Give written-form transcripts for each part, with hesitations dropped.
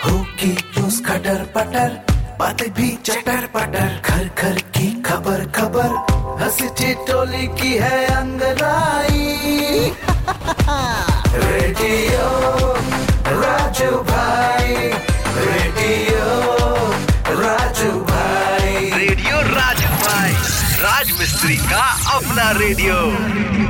होगी न्यूज़ खटर पटर, बातें भी चटर पटर, घर घर की खबर खबर, हंसी ठिठोली की है अंगड़ाई। रेडियो राजू भाई, रेडियो राजू भाई, रेडियो राजू भाई, राज मिस्त्री का अपना रेडियो।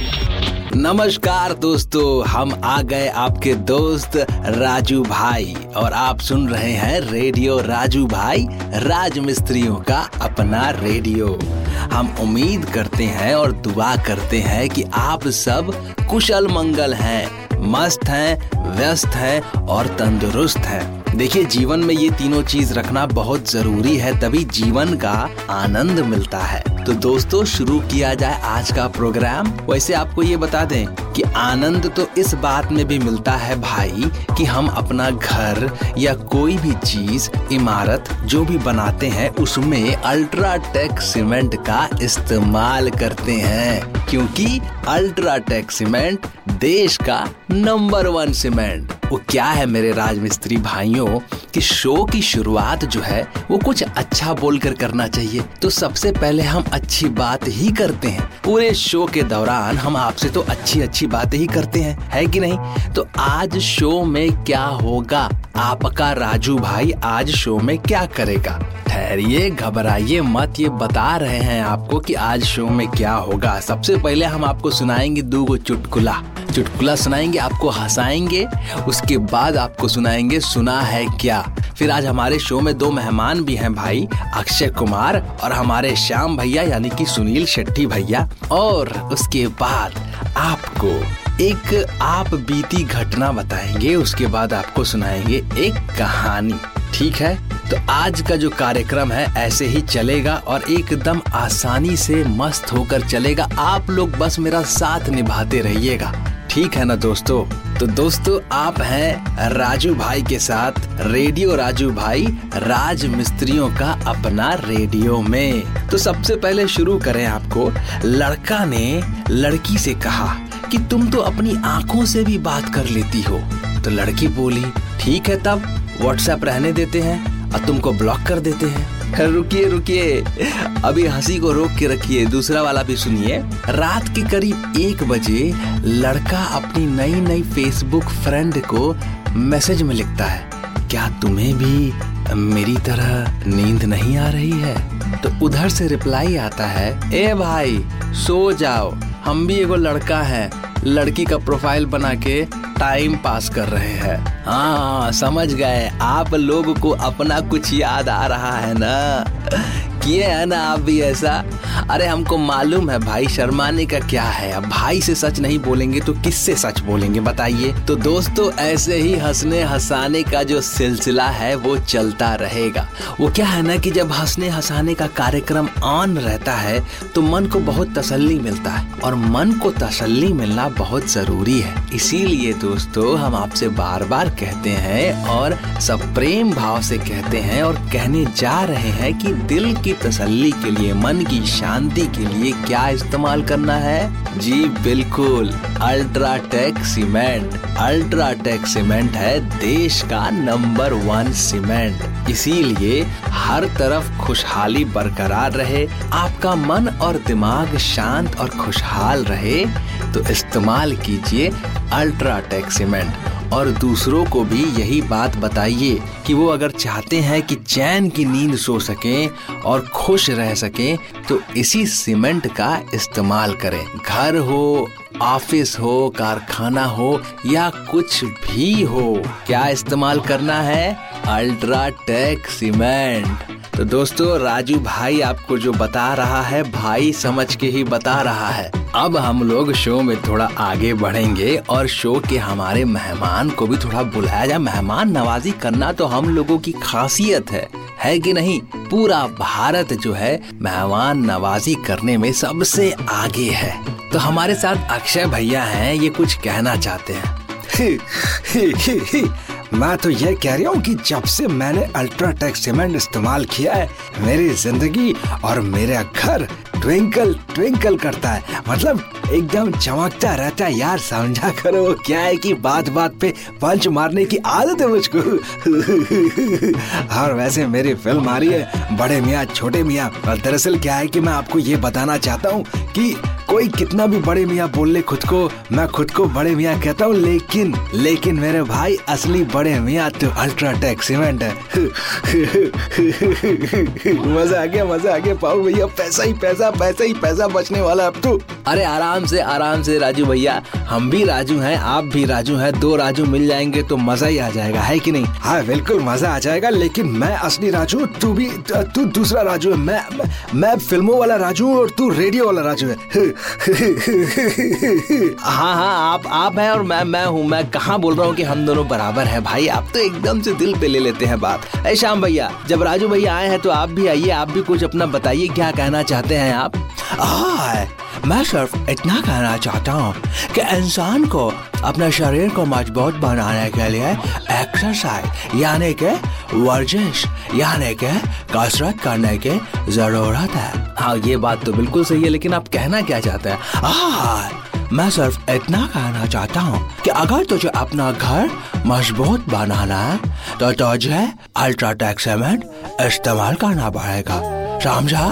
नमस्कार दोस्तों, हम आ गए आपके दोस्त राजू भाई और आप सुन रहे हैं रेडियो राजू भाई, राज मिस्त्रियों का अपना रेडियो। हम उम्मीद करते हैं और दुआ करते हैं कि आप सब कुशल मंगल हैं, मस्त हैं, व्यस्त हैं और तंदुरुस्त हैं। देखिए, जीवन में ये तीनों चीज रखना बहुत जरूरी है, तभी जीवन का आनंद मिलता है। तो दोस्तों, शुरू किया जाए आज का प्रोग्राम। वैसे आपको ये बता दें कि आनंद तो इस बात में भी मिलता है भाई कि हम अपना घर या कोई भी चीज, इमारत जो भी बनाते हैं उसमें अल्ट्राटेक सीमेंट का इस्तेमाल करते हैं, क्योंकि अल्ट्राटेक सीमेंट देश का नंबर 1 सीमेंट। वो क्या है मेरे राजमिस्त्री भाइयों कि शो की शुरुआत जो है वो कुछ अच्छा बोलकर करना चाहिए। तो सबसे पहले हम अच्छी बात ही करते हैं। पूरे शो के दौरान हम आपसे तो अच्छी अच्छी बातें ही करते हैं, है कि नहीं? तो आज शो में क्या होगा? आपका राजू भाई आज शो में क्या करेगा? ठहरिए, घबराइए मत, ये बता रहे हैं आपको कि आज शो में क्या होगा। सबसे पहले हम आपको सुनाएंगे 2 चुटकुला सुनाएंगे, आपको हंसाएंगे। उसके बाद आपको सुनाएंगे सुना है क्या। फिर आज हमारे शो में 2 मेहमान भी हैं भाई, अक्षय कुमार और हमारे श्याम भैया यानी कि सुनील शेट्टी भैया। और उसके बाद आपको एक आप बीती घटना बताएंगे, उसके बाद आपको सुनाएंगे एक कहानी। ठीक है, तो आज का जो कार्यक्रम है ऐसे ही चलेगा और एकदम आसानी से मस्त होकर चलेगा। आप लोग बस मेरा साथ निभाते रहिएगा, ठीक है ना दोस्तों? तो दोस्तों, आप हैं राजू भाई के साथ रेडियो राजू भाई, राज मिस्त्रियों का अपना रेडियो में। तो सबसे पहले शुरू करें आपको। लड़का ने लड़की से कहा कि तुम तो अपनी आंखों से भी बात कर लेती हो। तो लड़की बोली, ठीक है, तब व्हाट्सएप रहने देते हैं और तुमको ब्लॉक कर देते हैं। रुकिए, अभी हंसी को रोक के रखिए, दूसरा वाला भी सुनिए। रात के करीब 1 बजे लड़का अपनी नई फेसबुक फ्रेंड को मैसेज में लिखता है, क्या तुम्हें भी मेरी तरह नींद नहीं आ रही है? तो उधर से रिप्लाई आता है, ए भाई सो जाओ, हम भी एगो लड़का है, लड़की का प्रोफाइल बना के टाइम पास कर रहे हैं। हाँ, समझ गए, आप लोगों को अपना कुछ याद आ रहा है ना? किए है ना आप भी ऐसा? अरे हमको मालूम है भाई, शर्माने का क्या है। अब भाई से सच नहीं बोलेंगे तो किससे सच बोलेंगे बताइए? तो दोस्तों, ऐसे ही हंसने हंसाने का जो सिलसिला है वो चलता रहेगा। वो क्या है ना कि जब हंसने हंसाने का कार्यक्रम ऑन रहता है तो मन को बहुत तसल्ली मिलता है, और मन को तसल्ली मिलना बहुत जरूरी है। इसीलिए दोस्तों, हम आपसे बार बार कहते हैं और सब प्रेम भाव से कहते हैं और कहने जा रहे हैं कि दिल की तसल्ली के लिए, मन की शांति के लिए क्या इस्तेमाल करना है? जी बिल्कुल, अल्ट्राटेक सीमेंट। अल्ट्राटेक सीमेंट है देश का नंबर 1 सीमेंट। इसीलिए हर तरफ खुशहाली बरकरार रहे, आपका मन और दिमाग शांत और खुशहाल रहे, तो इस्तेमाल कीजिए अल्ट्राटेक सीमेंट। और दूसरों को भी यही बात बताइए कि वो अगर चाहते हैं कि चैन की नींद सो सकें और खुश रह सकें तो इसी सीमेंट का इस्तेमाल करें। घर हो, ऑफिस हो, कारखाना हो या कुछ भी हो, क्या इस्तेमाल करना है? UltraTech cement. तो दोस्तों, राजू भाई आपको जो बता रहा है, भाई समझ के ही बता रहा है। अब हम लोग शो में थोड़ा आगे बढ़ेंगे और शो के हमारे मेहमान को भी थोड़ा बुलाया जाए। मेहमान नवाजी करना तो हम लोगों की खासियत है कि नहीं? पूरा भारत जो है मेहमान नवाजी करने में सबसे आगे है। तो हमारे साथ अक्षय भैया हैं, ये कुछ कहना चाहते हैं। मैं तो ये कह रही हूँ कि जब से मैंने अल्ट्राटेक सीमेंट इस्तेमाल किया है, मेरी जिंदगी और मेरा घर ट्विंकल ट्विंकल करता है। मतलब एकदम चमकता रहता है यार, समझा करो। क्या है कि बात बात पे पंच मारने की आदत है मुझको। और वैसे मेरी फिल्म आ रही है बड़े मियाँ छोटे मियाँ, और दरअसल क्या है कि मैं आपको ये बताना चाहता हूँ कि कोई कितना भी बड़े मियाँ बोल ले खुद को, मैं खुद को बड़े मियाँ कहता हूँ, लेकिन मेरे भाई असली बड़े मियाँ तो अल्ट्राटेक सीमेंट है। मजा आ गया पाऊ भैया, पैसा ही पैसा बचने वाला अब तो। अरे आराम से राजू भैया, हम भी राजू हैं, आप भी राजू हैं, दो राजू मिल जाएंगे तो मजा ही आ जाएगा, है कि नहीं? हाँ बिल्कुल मजा आ जाएगा, लेकिन मैं असली राजू, तू दूसरा राजू है। मैं फिल्मों वाला राजू हूँ और तू रेडियो वाला राजू है। हाँ आप हैं और मैं हूँ। मैं कहाँ बोल रहा हूँ कि हम दोनों बराबर हैं भाई, आप तो एकदम से दिल पे ले लेते हैं बात। ऐ श्याम भैया, जब राजू भैया आए हैं तो आप भी आइए, आप भी कुछ अपना बताइए, क्या कहना चाहते हैं आप? मैं सिर्फ इतना कहना चाहता हूँ कि इंसान को अपने शरीर को मजबूत बनाने के लिए एक्सरसाइज यानी कि वर्जिश यानी कि कसरत करने की जरूरत है। हाँ ये बात तो बिल्कुल सही है, लेकिन आप कहना क्या चाहते हैं? मैं सिर्फ इतना कहना चाहता हूँ कि अगर तुझे अपना घर मजबूत बनाना है तो तुझे अल्ट्राटेक सीमेंट इस्तेमाल करना पड़ेगा, समझा?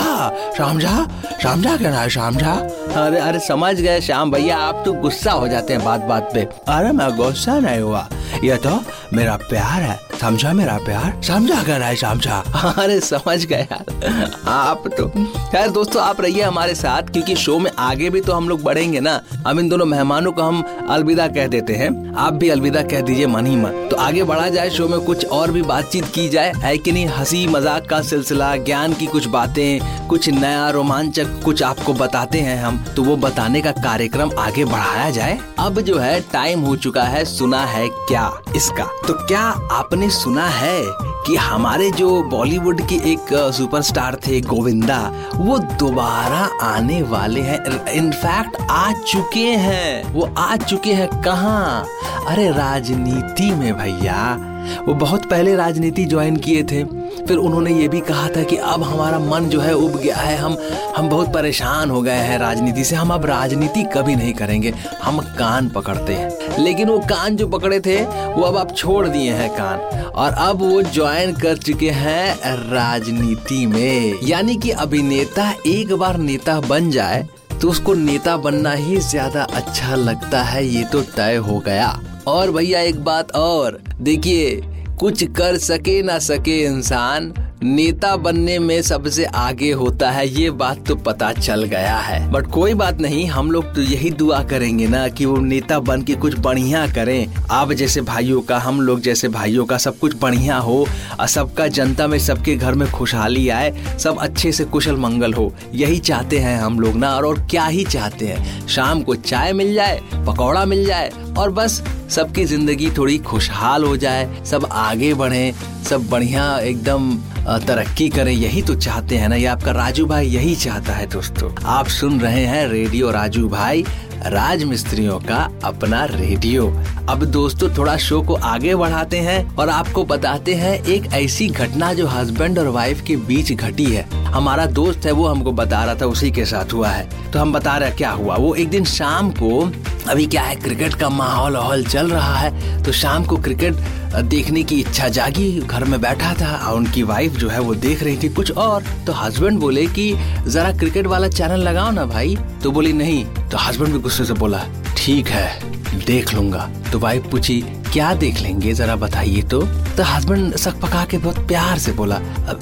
समझा क्या ना समझा? अरे समझ गए श्याम भैया, आप तो गुस्सा हो जाते हैं बात बात पे। अरे मैं गुस्सा नहीं हुआ, ये तो मेरा प्यार है, समझा? मेरा प्यार समझा क्या नहीं समझा? अरे समझ गए यार आप तो। खैर दोस्तों, आप रहिए हमारे साथ, क्योंकि शो में आगे भी तो हम लोग बढ़ेंगे ना। अब इन दोनों मेहमानों को हम अलविदा कह देते हैं, आप भी अलविदा कह दीजिए मन ही मन। तो आगे बढ़ा जाए शो में, कुछ और भी बातचीत की जाए, है कि नहीं? हंसी मजाक का सिलसिला, ज्ञान की कुछ बातें, कुछ नया रोमांचक कुछ आपको बताते हैं हम, तो वो बताने का कार्यक्रम आगे बढ़ाया जाए। अब जो है टाइम हो चुका है सुना है क्या इसका। तो क्या आपने सुना है कि हमारे जो बॉलीवुड के एक सुपरस्टार थे गोविंदा, वो दोबारा आने वाले हैं, इनफैक्ट आ चुके हैं। वो आ चुके हैं कहाँ? अरे राजनीति में भैया। वो बहुत पहले राजनीति ज्वाइन किए थे, फिर उन्होंने ये भी कहा था कि अब हमारा मन जो है उब गया है, हम बहुत परेशान हो गए हैं राजनीति से, हम अब राजनीति कभी नहीं करेंगे, हम कान पकड़ते हैं। लेकिन वो कान जो पकड़े थे वो अब आप छोड़ दिए हैं कान, और अब वो ज्वाइन कर चुके हैं राजनीति में। यानी कि अभिनेता एक बार नेता बन जाए तो उसको नेता बनना ही ज्यादा अच्छा लगता है, ये तो तय हो गया। और भैया एक बात और देखिए, कुछ कर सके ना सके इंसान, नेता बनने में सबसे आगे होता है, ये बात तो पता चल गया है। बट कोई बात नहीं, हम लोग तो यही दुआ करेंगे ना कि वो नेता बन के कुछ बढ़िया करें, आप जैसे भाइयों का, हम लोग जैसे भाइयों का सब कुछ बढ़िया हो, और सबका जनता में, सबके घर में खुशहाली आए, सब अच्छे से कुशल मंगल हो, यही चाहते हैं हम लोग ना। और क्या ही चाहते हैं, शाम को चाय मिल जाए, पकौड़ा मिल जाए, और बस सबकी जिंदगी थोड़ी खुशहाल हो जाए, सब आगे बढ़े, सब बढ़िया एकदम तरक्की करें, यही तो चाहते हैं ना। ये आपका राजू भाई यही चाहता है। दोस्तों आप सुन रहे हैं रेडियो राजू भाई, राज मिस्त्रियों का अपना रेडियो। अब दोस्तों थोड़ा शो को आगे बढ़ाते हैं और आपको बताते हैं एक ऐसी घटना जो हस्बैंड और वाइफ के बीच घटी है। हमारा दोस्त है वो हमको बता रहा था, उसी के साथ हुआ है, तो हम बता रहे हैं क्या हुआ। वो एक दिन शाम को, अभी क्या है क्रिकेट का माहौल चल रहा है, तो शाम को क्रिकेट देखने की इच्छा जागी, घर में बैठा था और उनकी वाइफ जो है वो देख रही थी कुछ और। तो हस्बैंड बोले कि जरा क्रिकेट वाला चैनल लगाओ ना भाई, तो बोली नहीं। तो हस्बैंड भी गुस्से से बोला ठीक है देख लूंगा। तो वाइफ पूछी क्या देख लेंगे जरा बताइए तो हस्बैंड सक पका के बहुत प्यार से बोला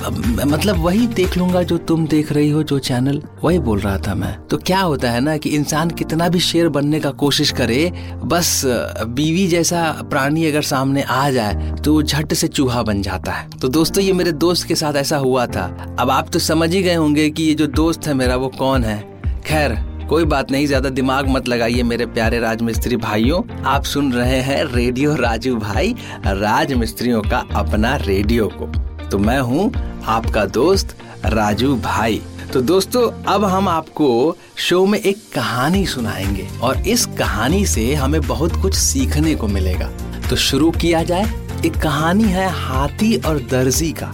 मतलब वही देख लूंगा जो तुम देख रही हो, जो चैनल, वही बोल रहा था मैं। तो क्या होता है ना कि इंसान कितना भी शेर बनने का कोशिश करे, बस बीवी जैसा प्राणी अगर सामने आ जाए तो वो झट से चूहा बन जाता है। तो दोस्तों ये मेरे दोस्त के साथ ऐसा हुआ था। अब आप तो समझ ही गए होंगे कि ये जो दोस्त है मेरा वो कौन है। खैर कोई बात नहीं, ज्यादा दिमाग मत लगाइए मेरे प्यारे राजमिस्त्री भाइयों। आप सुन रहे हैं रेडियो राजू भाई, राजमिस्त्रियों का अपना रेडियो को। तो मैं हूँ आपका दोस्त राजू भाई। तो दोस्तों अब हम आपको शो में एक कहानी सुनाएंगे और इस कहानी से हमें बहुत कुछ सीखने को मिलेगा। तो शुरू किया जाए। एक कहानी है हाथी और दर्जी का।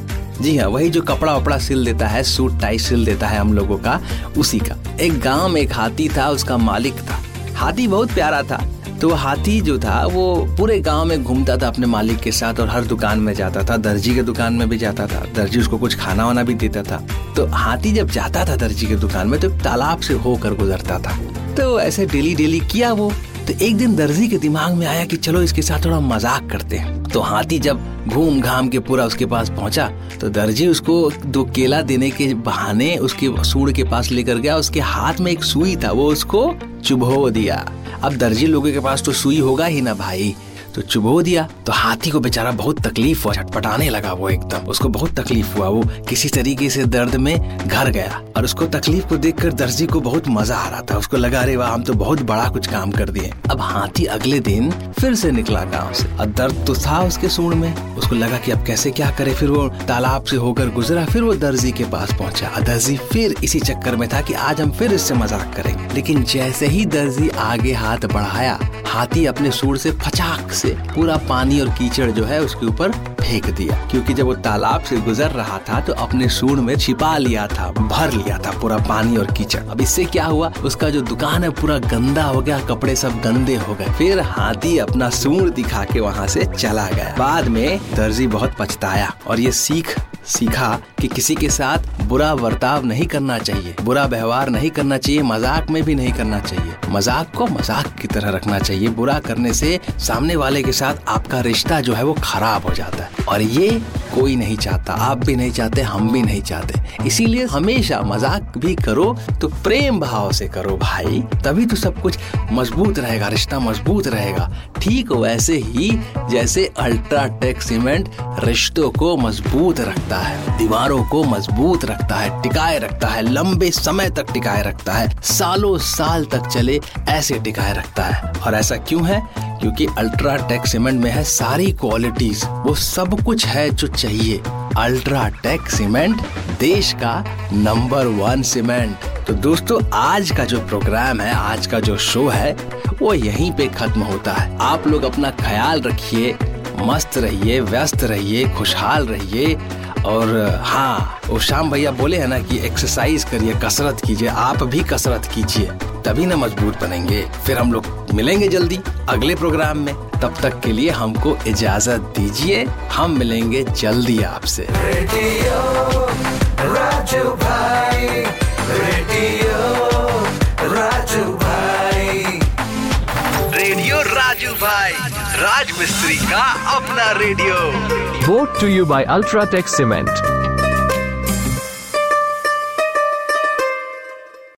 जी हाँ, वही जो कपड़ा वपड़ा सिल देता है, सूट टाई सिल देता है हम लोगों का, उसी का। एक गांव में एक हाथी था, उसका मालिक था। हाथी बहुत प्यारा था। तो हाथी जो था वो पूरे गांव में घूमता था अपने मालिक के साथ और हर दुकान में जाता था। दर्जी के दुकान में भी जाता था, दर्जी उसको कुछ खाना वाना भी देता था। तो हाथी जब जाता था दर्जी के दुकान में तो तालाब से होकर गुजरता था। तो ऐसे डेली किया वो। तो एक दिन दर्जी के दिमाग में आया कि चलो इसके साथ थोड़ा मजाक करते हैं। तो हाथी जब घूम घाम के पूरा उसके पास पहुंचा तो दर्जी उसको 2 केला देने के बहाने उसके सूंड के पास लेकर गया। उसके हाथ में एक सुई था, वो उसको चुभो दिया। अब दर्जी लोगों के पास तो सुई होगा ही ना भाई, तो चुभो दिया। तो हाथी को बेचारा बहुत तकलीफ हुआ, छटपटाने लगा वो एकदम, उसको बहुत तकलीफ हुआ। वो किसी तरीके से दर्द में घर गया और उसको तकलीफ को देखकर दर्जी को बहुत मजा आ रहा था। उसको लगा अरे वाह, हम तो बहुत बड़ा कुछ काम कर दिए। अब हाथी अगले दिन फिर से निकला गांव से और दर्द तो था उसके सूंड में। उसको लगा कि अब कैसे क्या करे। फिर वो तालाब से होकर गुजरा, फिर वो दर्जी के पास पहुंचा। दर्जी फिर इसी चक्कर में था कि आज हम फिर इससे मजाक करेंगे। लेकिन जैसे ही दर्जी आगे हाथ बढ़ाया, हाथी अपने सूंड से फचाक से पूरा पानी और कीचड़ जो है उसके ऊपर फेंक दिया। क्योंकि जब वो तालाब से गुजर रहा था तो अपने सूंड में छिपा लिया था, भर लिया था पूरा पानी और कीचड़। अब इससे क्या हुआ, उसका जो दुकान है पूरा गंदा हो गया, कपड़े सब गंदे हो गए। फिर हाथी अपना सूंड दिखा के वहाँ से चला गया। बाद में दर्जी बहुत पछताया और ये सीखा कि किसी के साथ बुरा बर्ताव नहीं करना चाहिए, बुरा व्यवहार नहीं करना चाहिए, मजाक में भी नहीं करना चाहिए। मजाक को मजाक की तरह रखना चाहिए। बुरा करने से सामने वाले के साथ आपका रिश्ता जो है वो खराब हो जाता है और ये कोई नहीं चाहता, आप भी नहीं चाहते, हम भी नहीं चाहते। इसीलिए हमेशा मजाक भी करो तो प्रेम भाव से करो भाई, तभी तो सब कुछ मजबूत रहेगा, रिश्ता मजबूत रहेगा। ठीक वैसे ही जैसे अल्ट्राटेक सीमेंट रिश्तों को मजबूत रखता है, दीवारों को मजबूत रखता है, टिकाए रखता है, लंबे समय तक टिकाए रखता है, सालों साल तक चले ऐसे टिकाए रखता है। और ऐसा क्यों है? क्योंकि अल्ट्राटेक सीमेंट में है सारी क्वालिटीज, वो सब कुछ है जो चाहिए। अल्ट्राटेक सीमेंट देश का नंबर 1 सीमेंट। तो दोस्तों, आज का जो प्रोग्राम है, आज का जो शो है वो यहीं पे खत्म होता है। आप लोग अपना ख्याल रखिए, मस्त रहिए, व्यस्त रहिए, खुशहाल रहिए। और हाँ, वो श्याम भैया बोले हैं ना कि एक्सरसाइज करिए, कसरत कीजिए। आप भी कसरत कीजिए, तभी ना मजबूत बनेंगे। फिर हम लोग मिलेंगे जल्दी अगले प्रोग्राम में। तब तक के लिए हमको इजाजत दीजिए, हम मिलेंगे जल्दी आपसे। रेडियो राजू भाई, रेडियो राजू भाई, रेडियो राजू भाई, राज मिस्त्री का अपना radio. Brought to you by Ultratech Cement.